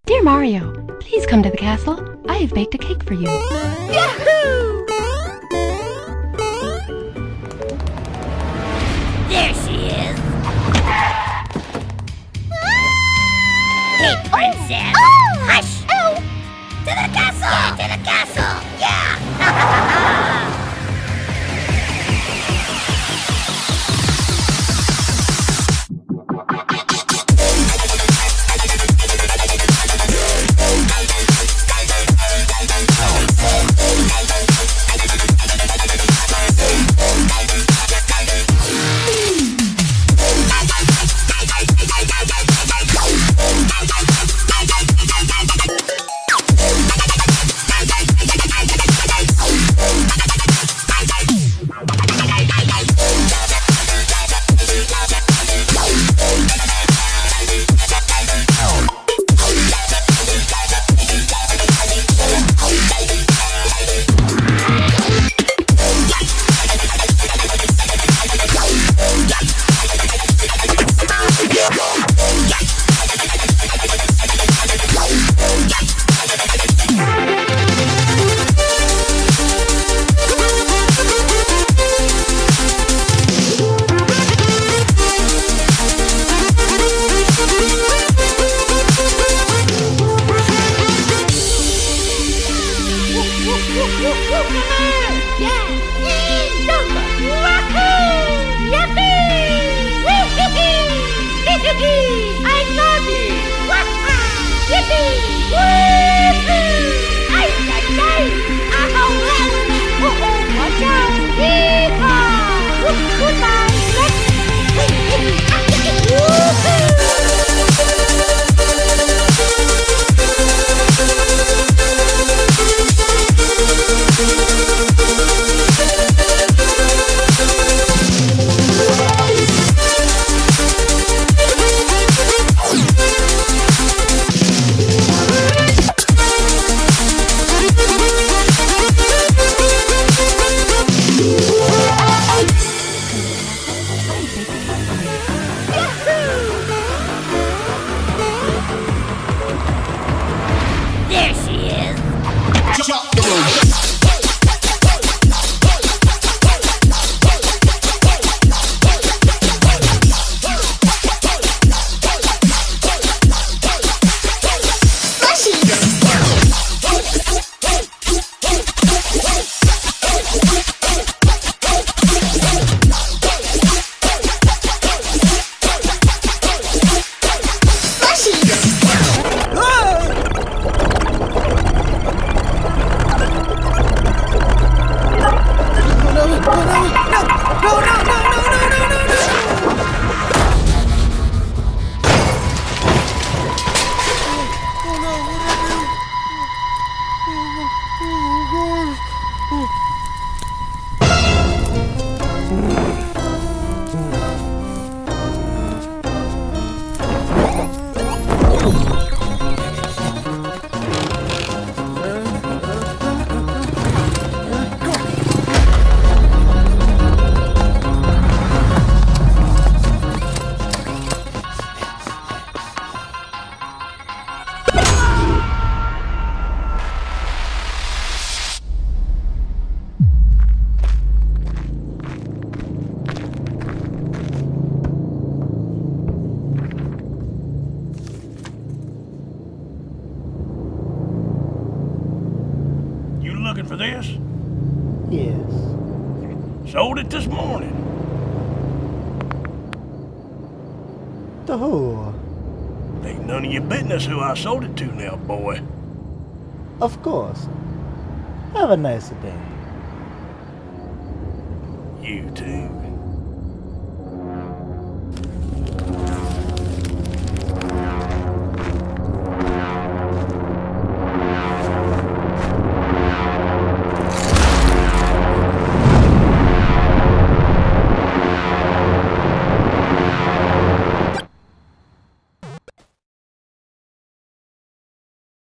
Dear Mario, please come to the castle. I have baked a cake for you. Yahoo! There she is. Hey, princess. Hush! Ow! To the castle! To the castle! Yeah! There she is. Looking for this? Yes. Sold it this morning. To who? Ain't none of your business who I sold it to now, boy. Of course. Have a nice day. You too.